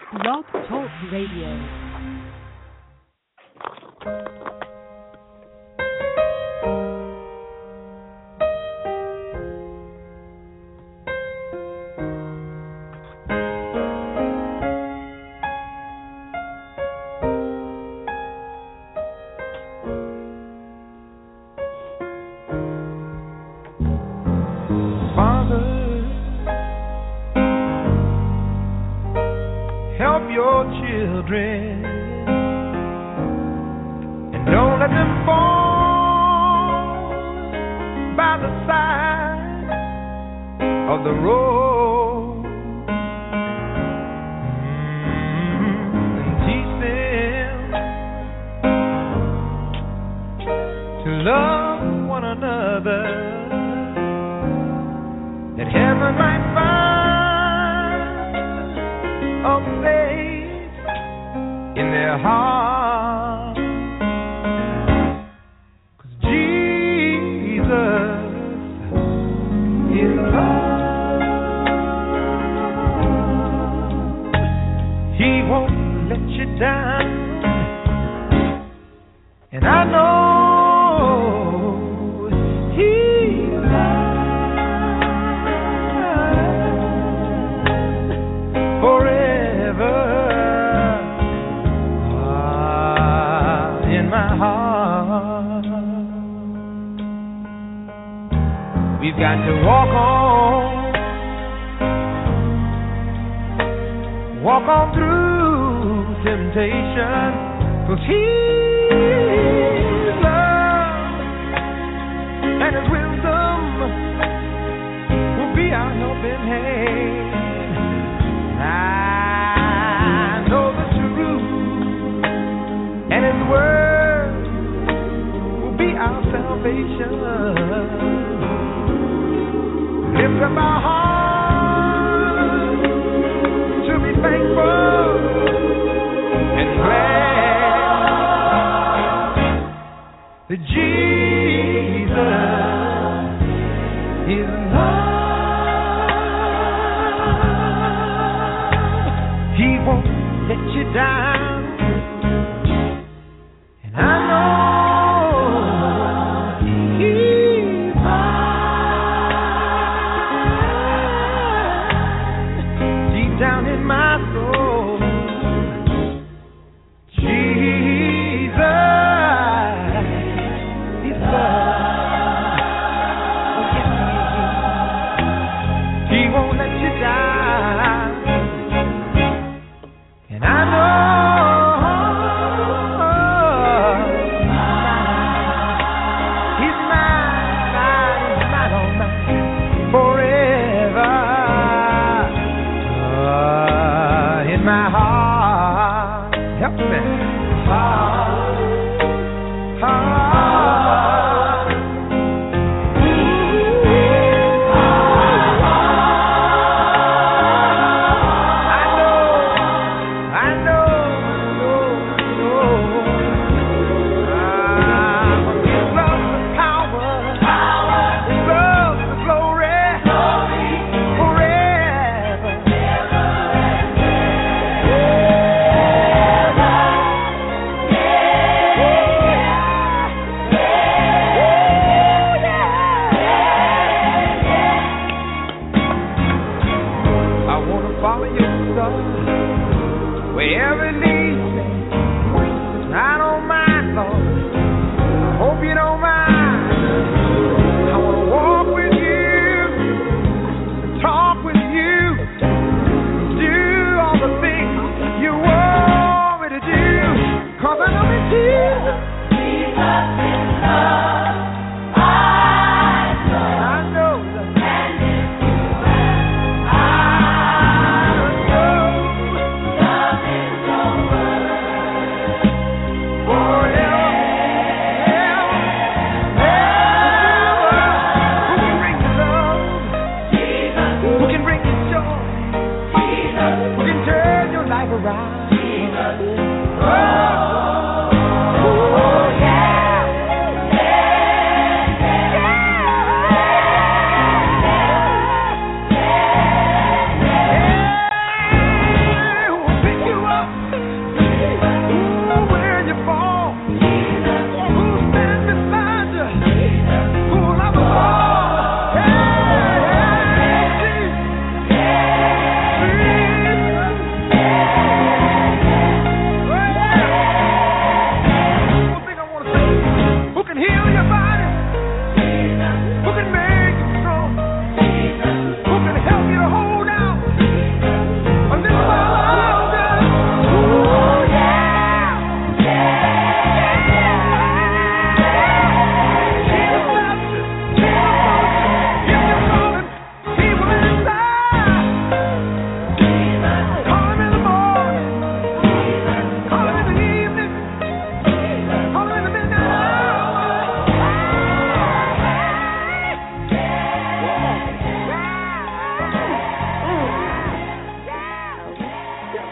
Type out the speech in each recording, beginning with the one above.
Blog Talk Radio.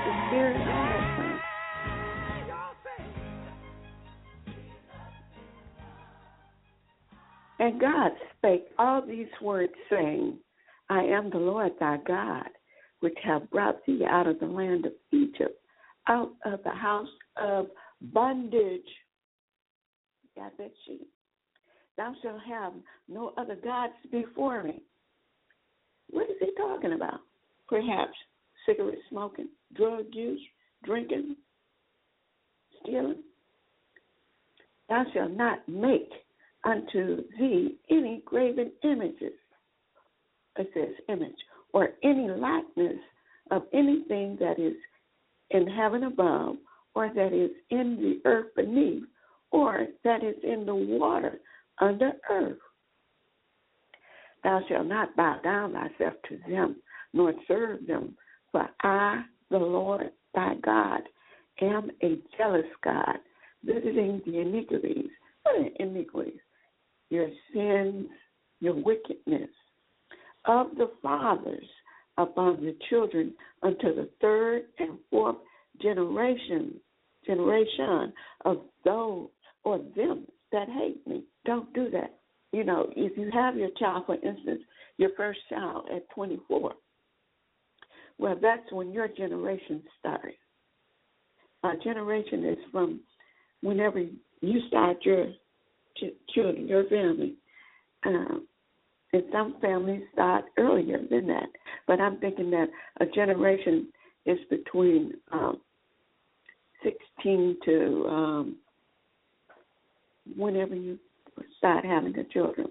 the Spirit also. And God spake all these words, saying, I am the Lord thy God, which have brought thee out of the land of Egypt, out of the house of bondage. Got that sheet? Thou shalt have no other gods before me. What is he talking about? Perhaps cigarette smoking, drug use, drinking, stealing. Thou shalt not make unto thee any graven images, it says image, or any likeness of anything that is in heaven above, or that is in the earth beneath, or that is in the water under earth. Thou shalt not bow down thyself to them, nor serve them, for I, the Lord thy God, am a jealous God, visiting the iniquities. What are iniquities? Your sins, your wickedness of the fathers upon the children unto the third and fourth generation of those or them that hate me. Don't do that. You know, if you have your child, for instance, your first child at 24, well, that's when your generation started. Our generation is from whenever you start your children, your family. And some families start earlier than that. But I'm thinking that a generation is between 16 to whenever you start having the children.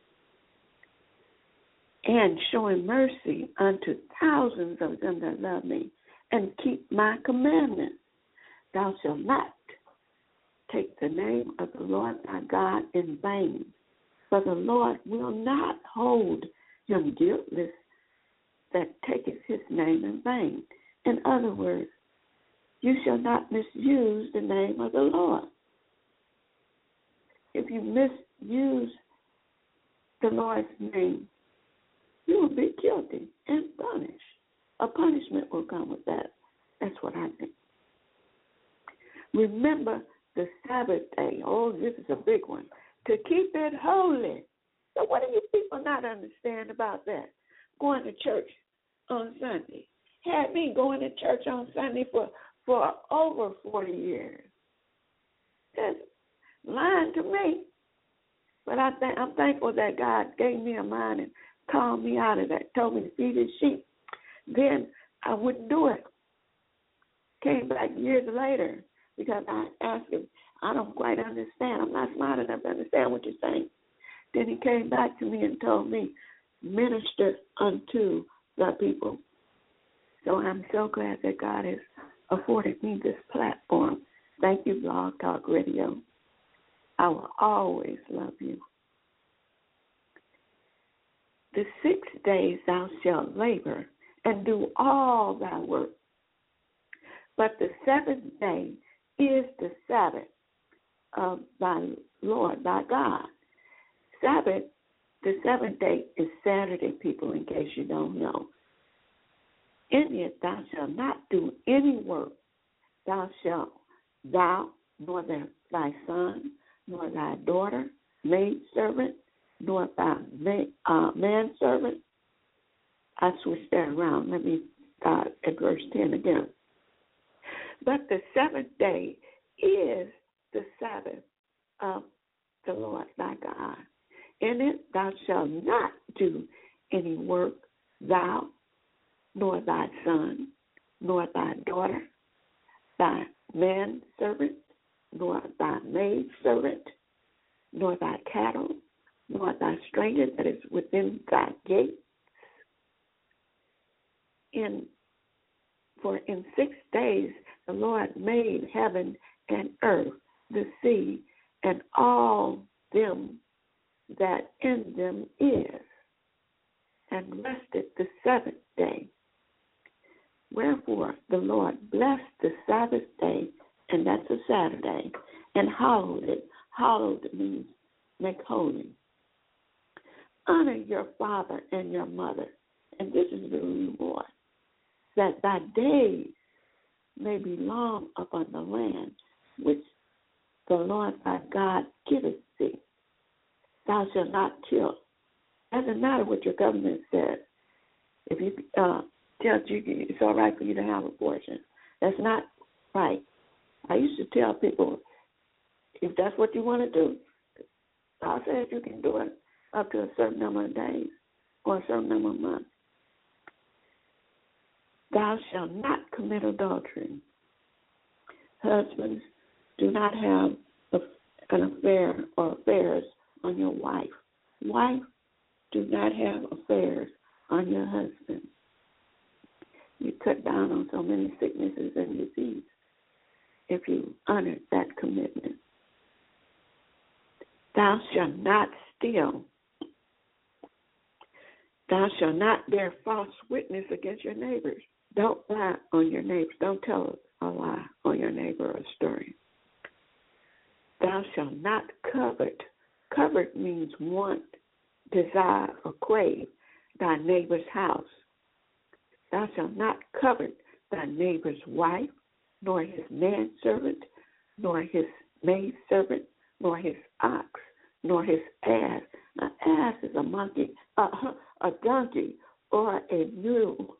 And showing mercy unto thousands of them that love me and keep my commandments. Thou shalt not take the name of the Lord thy God in vain, for the Lord will not hold him guiltless that taketh his name in vain. In other words, you shall not misuse the name of the Lord. If you misuse the Lord's name, you will be guilty and punished. A punishment will come with that. That's what I think. Remember the Sabbath day. Oh, this is a big one. To keep it holy. So what do you people not understand about that? Going to church on Sunday. Had me going to church on Sunday for over 40 years. That's lying to me. But I'm thankful that God gave me a mind and called me out of that, told me to feed his sheep. Then I wouldn't do it. Came back years later because I asked him, I don't quite understand. I'm not smart enough to understand what you're saying. Then he came back to me and told me, minister unto the people. So I'm so glad that God has afforded me this platform. Thank you, Blog Talk Radio. I will always love you. The 6 days thou shalt labor and do all thy work. But the seventh day is the Sabbath of thy Lord, thy God. Sabbath, the seventh day is Saturday, people, in case you don't know. In it thou shalt not do any work. Thou, nor thy son, nor thy daughter, maidservant, nor thy manservant. I switched that around. Let me start at verse 10 again. But the seventh day is the Sabbath of the Lord thy God. In it thou shalt not do any work, thou, nor thy son, nor thy daughter, thy manservant, nor thy maidservant, nor thy cattle, nor thy stranger that is within thy gates. For in 6 days the Lord made heaven and earth, the sea, and all them that in them is, and rested the seventh day. Wherefore the Lord blessed the Sabbath day, and that's a Saturday, and hallowed it. Hallowed means make holy. Honor your father and your mother, and this is the reward, that thy days may be long upon the land which the Lord thy God giveth thee. Thou shalt not till. Doesn't matter what your government says. If you tells you it's all right for you to have abortion, that's not right. I used to tell people, if that's what you want to do, God says you can do it up to a certain number of days or a certain number of months. Thou shalt not commit adultery. Husbands, do not have an affair or affairs on your wife. Wife, do not have affairs on your husband. You cut down on so many sicknesses and disease if you honor that commitment. Thou shalt not steal. Thou shalt not bear false witness against your neighbors. Don't lie on your neighbors. Don't tell a lie on your neighbor or a story. Thou shalt not covet. Covet means want, desire, or crave thy neighbor's house. Thou shalt not covet thy neighbor's wife, nor his manservant, nor his maidservant, nor his ox, nor his ass. An ass is a monkey, a donkey, or a mule,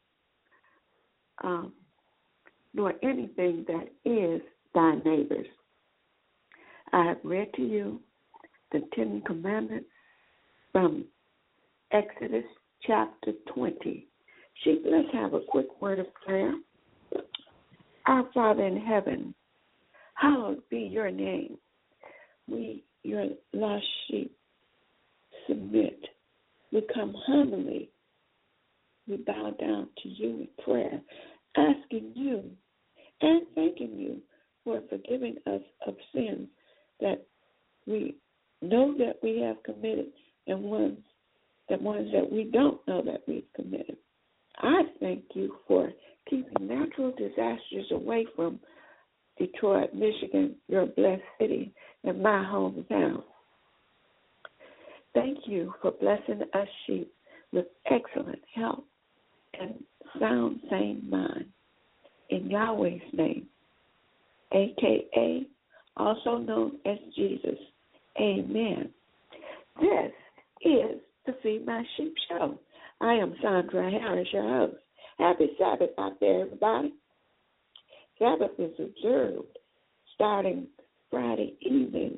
nor anything that is thy neighbor's. I have read to you the 10 Commandments from Exodus chapter 20. Sheep, let's have a quick word of prayer. Our Father in heaven, hallowed be your name. We, your lost sheep, submit. We come humbly. We bow down to you in prayer, asking you and thanking you for forgiving us of sins that we know that we have committed and ones that we don't know that we've committed. I thank you for keeping natural disasters away from Detroit, Michigan, your blessed city, and my hometown. Thank you for blessing us sheep with excellent health and sound, sane mind. In Yahweh's name, a.k.a. also known as Jesus. Amen. This is the Feed My Sheep Show. I am Sandra Harris, your host. Happy Sabbath out there, everybody. Sabbath is observed starting Friday evening,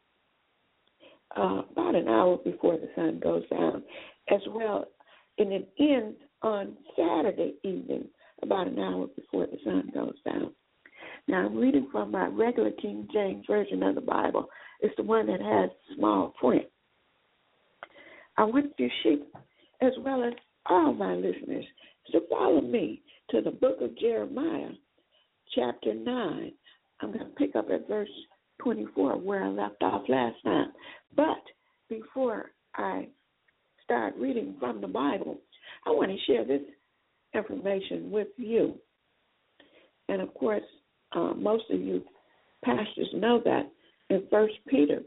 about an hour before the sun goes down, as well, and it ends on Saturday evening, about an hour before the sun goes down. Now, I'm reading from my regular King James Version of the Bible. It's the one that has small print. I want you sheep, as well as all my listeners, to follow me to the book of Jeremiah, chapter 9. I'm going to pick up at verse 24, where I left off last time. But before I start reading from the Bible, I want to share this information with you. And, of course, most of you pastors know that in 1 Peter,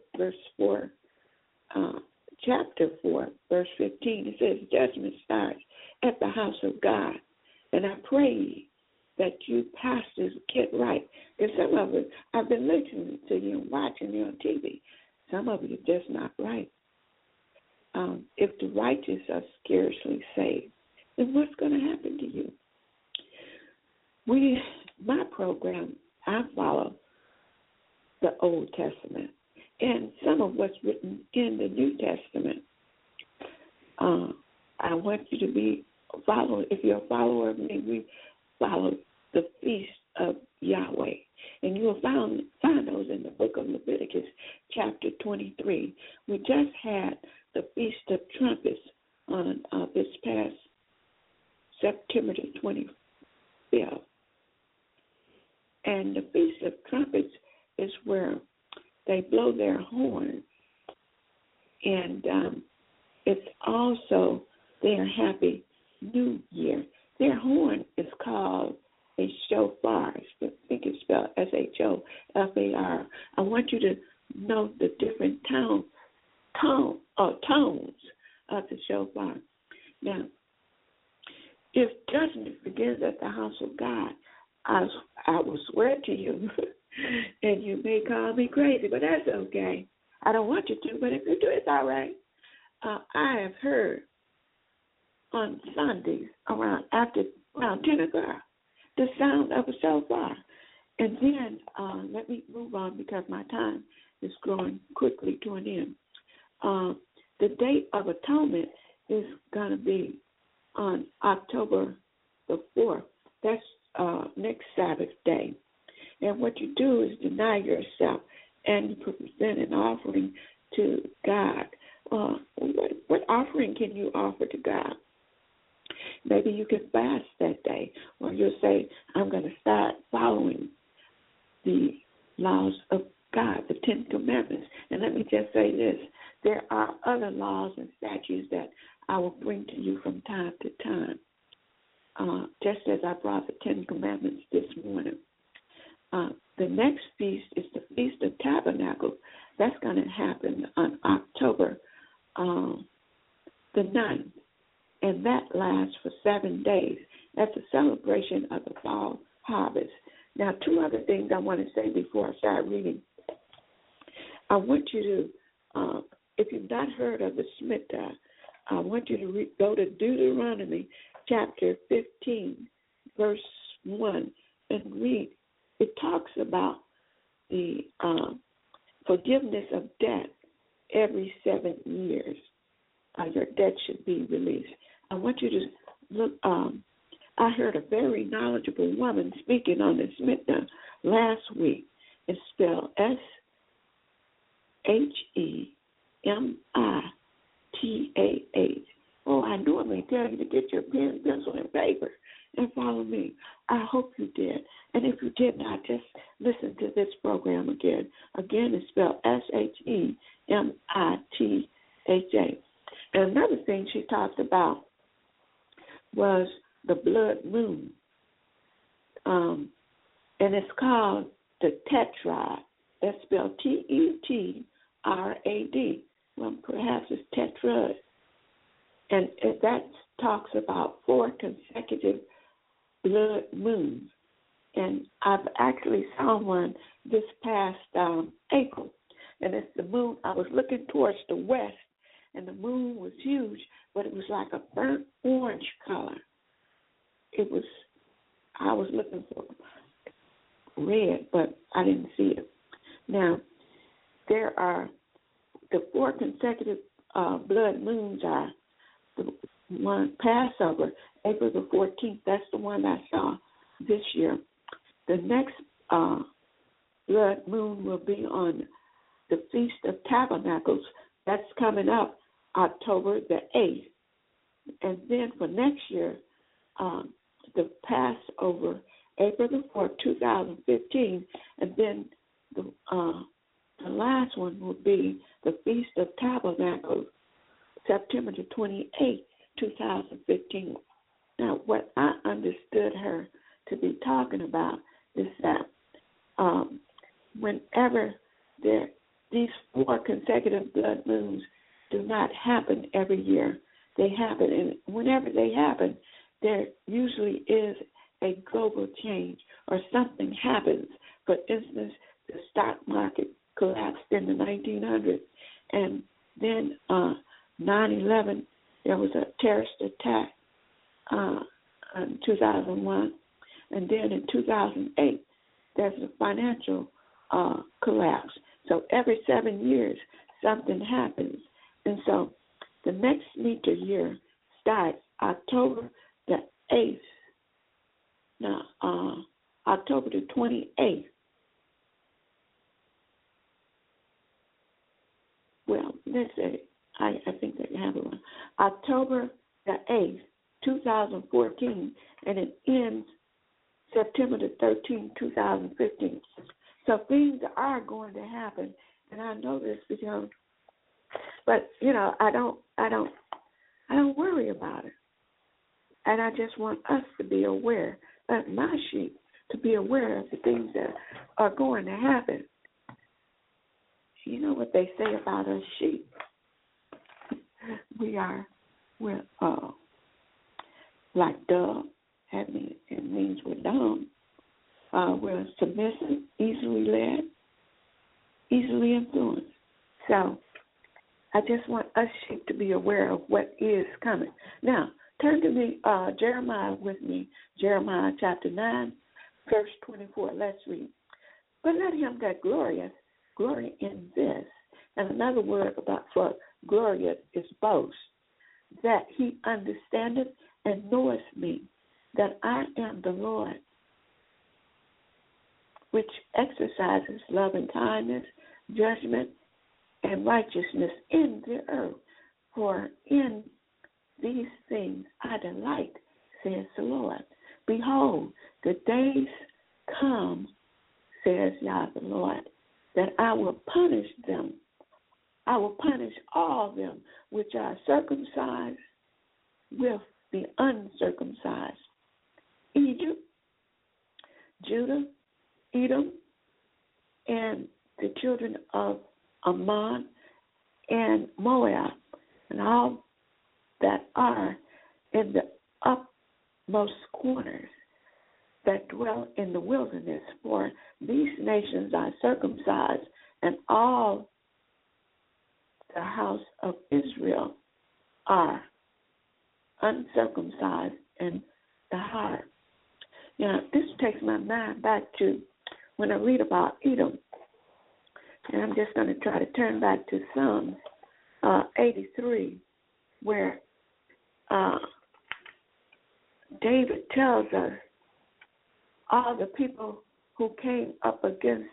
chapter 4, verse 15, it says, judgment starts at the house of God. And I pray that you pastors get right. Because some of it, I've been listening to you and watching you on TV. Some of you are just not right. If the righteous are scarcely saved, then what's going to happen to you? My program, I follow the Old Testament and some of what's written in the New Testament. I want you to be a follower. If you're a follower of me, we follow the feast of Yahweh. And you will find those in the book of Leviticus, chapter 23. We just had the Feast of Trumpets on this past September the 25th. And the Feast of Trumpets is where they blow their horn. And it's also their Happy New Year. Their horn is called a shofar. I think it's spelled S-H-O-F-A-R. I want you to know the different tones of the shofar. Now, if judgment begins at the house of God, I I will swear to you, and you may call me crazy, but that's okay. I don't want you to, but if you do, it's all right. I have heard on Sundays around 10 o'clock the sound of a shofar. And then let me move on because my time is growing quickly to an end. The date of atonement is going to be on October the 4th. That's next Sabbath day. And what you do is deny yourself and you present an offering to God. What offering can you offer to God? Maybe you can fast that day, or you'll say, I'm going to start following the laws of God, the Ten Commandments. And let me just say this. There are other laws and statutes that I will bring to you from time to time, just as I brought the Ten Commandments this morning. The next feast is the Feast of Tabernacles. That's going to happen on October the 9th, and that lasts for 7 days. That's a celebration of the fall harvest. Now, two other things I want to say before I start reading. I want you to, if you've not heard of the Shemitah, I want you to go to Deuteronomy chapter 15, verse 1, and read. It talks about the forgiveness of debt every 7 years. Your debt should be released. I want you to look. I heard a very knowledgeable woman speaking on the Shemitah last week. It's spelled Shemittah. Oh, I normally tell you to get your pen, pencil, and paper and follow me. I hope you did. And if you did not, just listen to this program again. Again, it's spelled Shemittah. And another thing she talked about was the blood moon. And it's called the Tetrad. That's spelled Tetrad. Well, perhaps it's Tetrad. And that talks about 4 consecutive blood moons. And I've actually saw one this past April. And it's the moon. I was looking towards the west, and the moon was huge, but it was like a burnt orange color. I was looking for red, but I didn't see it. Now, there are the 4 consecutive blood moons are the one Passover, April the 14th. That's the one I saw this year. The next blood moon will be on the Feast of Tabernacles. That's coming up October the 8th. And then for next year, the Passover, April the 4th, 2015. And then the last one will be the Feast of Tabernacles, September the 28th, 2015. Now, what I understood her to be talking about is that whenever these 4 consecutive blood moons do not happen every year, they happen. And whenever they happen, there usually is a global change or something happens. For instance, the stock market collapsed in the 1900s, and then 9/11, there was a terrorist attack in 2001, and then in 2008, there's a financial collapse. So every 7 years, something happens. And so the next meter year starts October the 8th. Now, October the 28th. Well, let's say, I think they have it one. October the 8th, 2014, and it ends September the 13th, 2015. So things are going to happen, and I know this because, but I don't worry about it, and I just want us to be aware, my sheep, to be aware of the things that are going to happen. You know what they say about us sheep? We're like dumb. It means we're dumb. We're submissive, easily led, easily influenced. So I just want us sheep to be aware of what is coming. Now, turn to me, Jeremiah with me, Jeremiah chapter 9, verse 24. Let's read. But let him that glorieth glory in this. And another word about for glorious is boast, that he understandeth and knoweth me, that I am the Lord, which exercises love and kindness, judgment, and righteousness in the earth. For in these things I delight, says the Lord. Behold, the days come, says Yah the Lord, that I will punish them. I will punish all them which are circumcised with the uncircumcised. Egypt, Judah, Edom, and the children of Ammon and Moab, and all that are in the upmost corners that dwell in the wilderness. For these nations are circumcised, and all the house of Israel are uncircumcised in the heart. Now, this takes my mind back to when I read about Edom. And I'm just going to try to turn back to Psalms 83, where David tells us all the people who came up against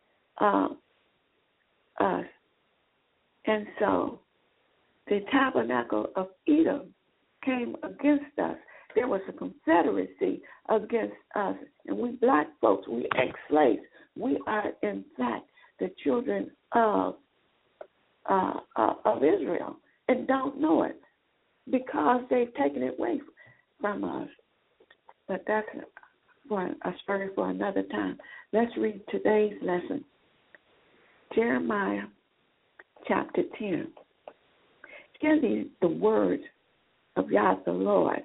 us. And so the tabernacle of Edom came against us. There was a confederacy against us. And we black folks, we ex-slaves, we are in fact the children of Israel and don't know it because they've taken it away from us. But that's for a story for another time. Let's read today's lesson. Jeremiah chapter 10. Hear the words of Yah the Lord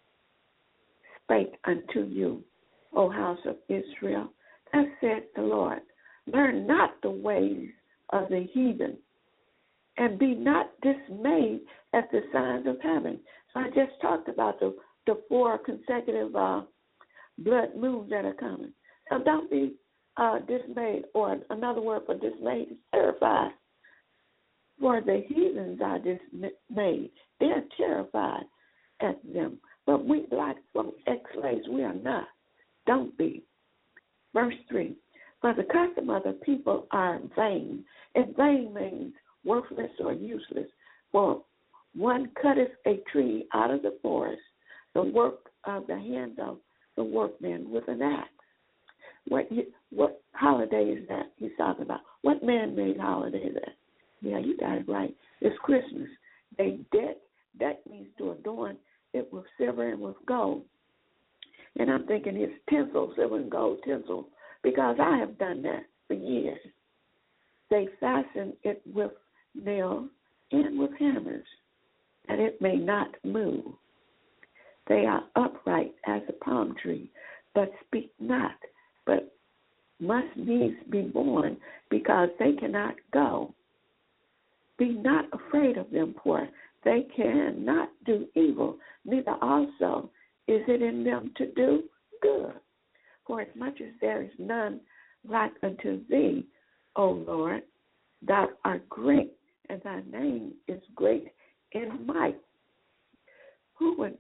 spake unto you, O house of Israel. Thus said the Lord, learn not the ways of the heathen, and be not dismayed at the signs of heaven. So I just talked about the 4 consecutive blood moons that are coming. So don't be dismayed, or another word for dismayed is terrified. For the heathens are dismayed. They're terrified at them. But we black folk, ex-slaves, we are not. Don't be. Verse 3. For the custom of the people are vain, and vain means worthless or useless. For one cutteth a tree out of the forest, the work of the hand of the workman with an axe. What holiday is that he's talking about? What man-made holiday is that? Yeah, you got it right. It's Christmas. They deck means to adorn it with silver and with gold. And I'm thinking it's tinsel, silver and gold tinsel, because I have done that for years. They fasten it with nails and with hammers, that it may not move. They are upright as a palm tree, but speak not, but must needs be born, because they cannot go. Be not afraid of them, for they cannot do evil, neither also is it in them to do good. For as much as there is none like unto thee, O Lord, thou art great, and thy name is great in might. Who would,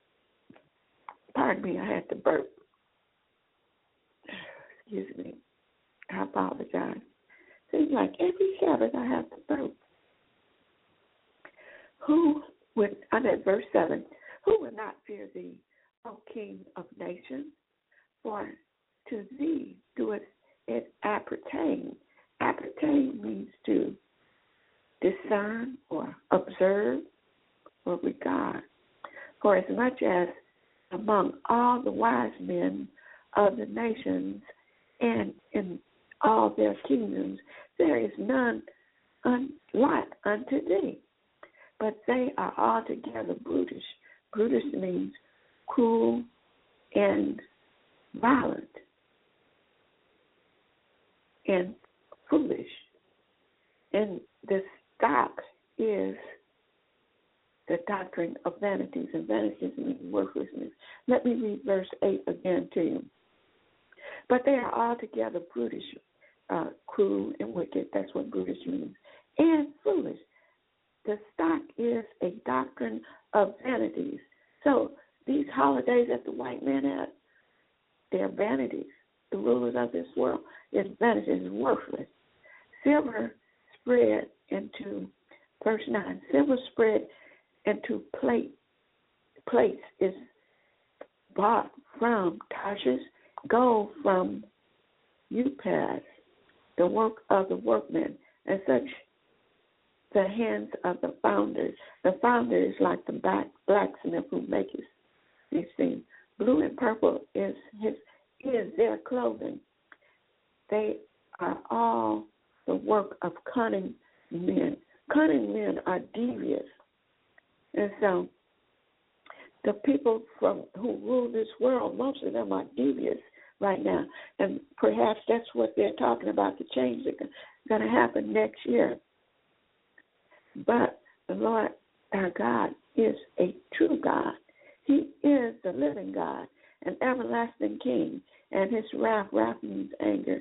pardon me, I had to burp. Excuse me. I apologize. Seems like every Sabbath I have to burp. I'm at verse 7. Who would not fear thee, O King of nations? For to thee doeth it appertain. Appertain means to discern or observe or regard. For as much as among all the wise men of the nations and in all their kingdoms, there is none like unto thee. But they are altogether brutish. Brutish means cruel and violent. and foolish. And the stock is the doctrine of vanities, and vanities mean worthlessness. Let me read verse 8 again to you. But they are altogether brutish, cruel, and wicked. That's what brutish means. And foolish. The stock is a doctrine of vanities. So these holidays that the white man had, they're vanities. The rulers of this world is vanities, worthless. Silver spread into, verse 9, silver spread into plates is bought from Tarshish, gold from Upaz, the work of the workmen, and such the hands of the founders. The founder is like the blacksmith who makes these things. Blue and purple is their clothing. They are all the work of cunning men. Cunning men are devious. And so the people who rule this world, most of them are devious right now. And perhaps that's what they're talking about, the change that's going to happen next year. But the Lord, our God, is a true God. He is the living God, an everlasting King, and his wrath means anger.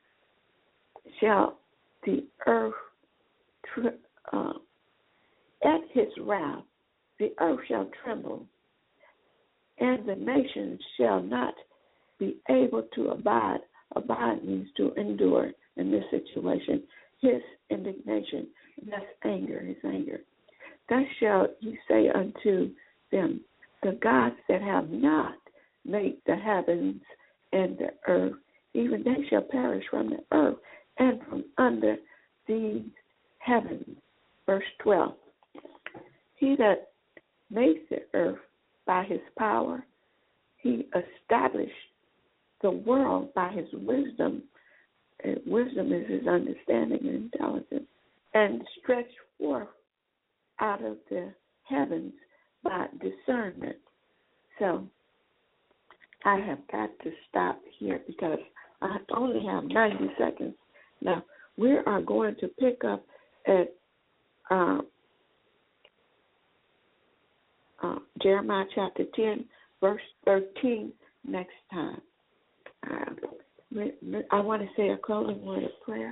Shall the earth, at his wrath, the earth shall tremble, and the nations shall not be able to abide. Abide means to endure in this situation. His indignation, that's anger, his anger. Thus shall he say unto them, the gods that have not made the heavens and the earth, even they shall perish from the earth and from under these heavens. Verse 12. He that made the earth by his power, he established the world by his wisdom. Wisdom is his understanding and intelligence, and stretched forth out of the heavens by discernment. So I have got to stop here because I only have 90 seconds. Now, we are going to pick up at Jeremiah chapter 10, verse 13 next time. I want to say a closing word of prayer.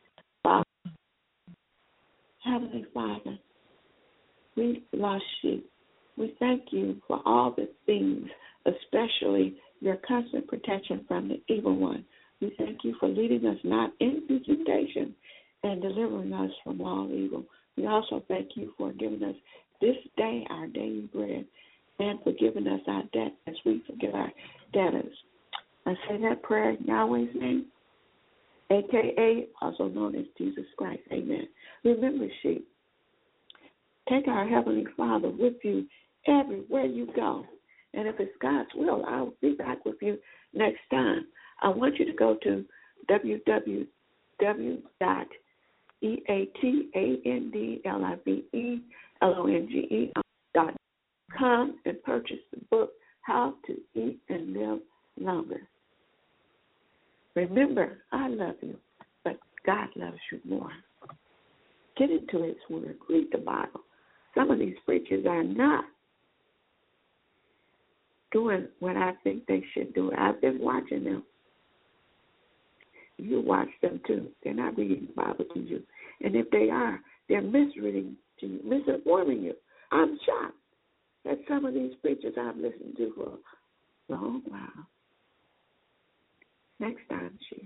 Heavenly Father, we lost you. We thank you for all the things, especially your constant protection from the evil one. We thank you for leading us not into temptation and delivering us from all evil. We also thank you for giving us this day our daily bread and for giving us our debt as we forgive our debtors. I say that prayer in Yahweh's name, a.k.a. also known as Jesus Christ. Amen. Remember, sheep, take our Heavenly Father with you everywhere you go. And if it's God's will, I'll be back with you next time. I want you to go to www.eatandlivelonge.com and purchase the book, How to Eat and Live Longer. Remember, I love you, but God loves you more. Get into his word. Read the Bible. Some of these preachers are not doing what I think they should do. I've been watching them. You watch them too. They're not reading the Bible to you. And if they are, they're misreading to you, misinforming you. I'm shocked at some of these preachers I've listened to for a long while. Next time, she